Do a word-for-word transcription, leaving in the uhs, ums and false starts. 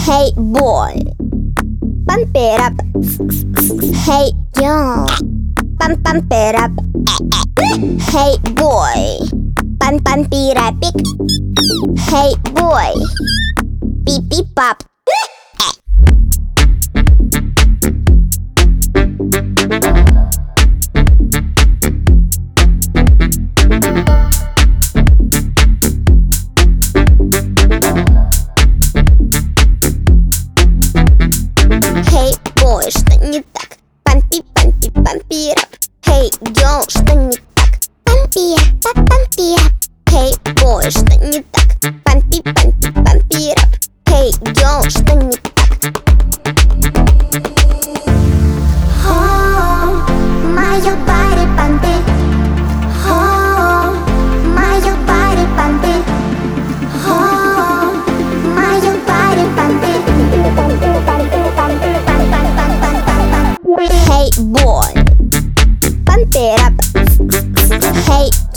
Hey boy, pump it up. Hey yo, pump pump it up. Hey boy, pump pump it up. Hey boy, beep beep pop. Hey boy, что не так? Пампи, пампи, пампи рап. Hey yo, что не так? Пампи, пап, пампи рап. Hey boy, что не так? Пампи, пампи, пампи рап. Hey yo, что не так? Oh, my your body pump it. Oh, my your body pump it. Oh, my your body pump it. Hey boy, pump it up. Hey